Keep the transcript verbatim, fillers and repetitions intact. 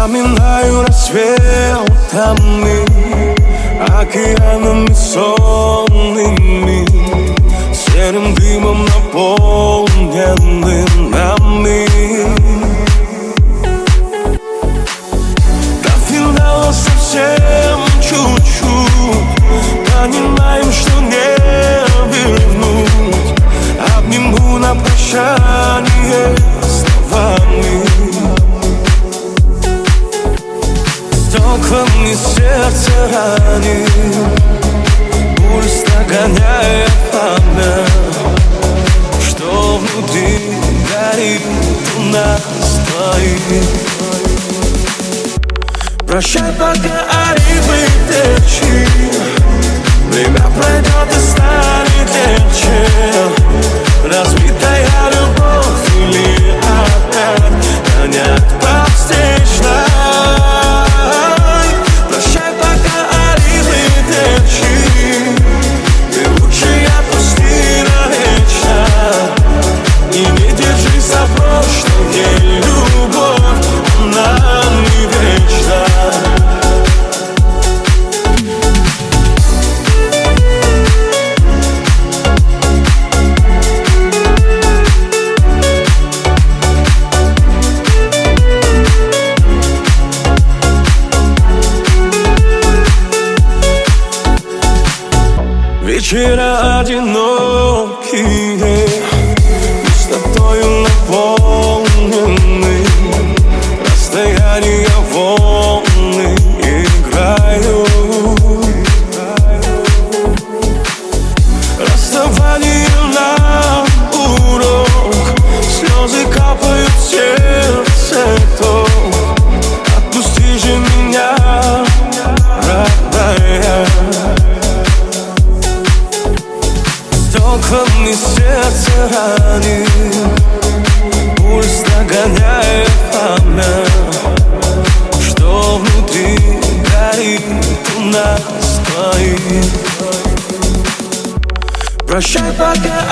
Вспоминаю рассветами, океанами сонными, серым дымом наполненным нами. До финала совсем чуть-чуть, понимаем, что не вернуть. Обниму на прощание словами, стеклами сердце ранит, пульс нагоняет память, что внутри горит у нас двоих. Прощай, пока арифы течи, время пройдет и станет легче. Разбитая любовь или опять гонять по встречной. Прощай, пока арифы течи, ты лучше отпусти навечно и не держись за прошлое. Любовь, она не вечна. Вечера одинокие, пустотою наполнены, расстояния волны играют. Расставание нам урок, слезы капают в сердце ток. Отпусти же меня, родная. Стеклами сердце ранит, пульс нагоняет память, что внутри горит у нас двоих. Прощай, пока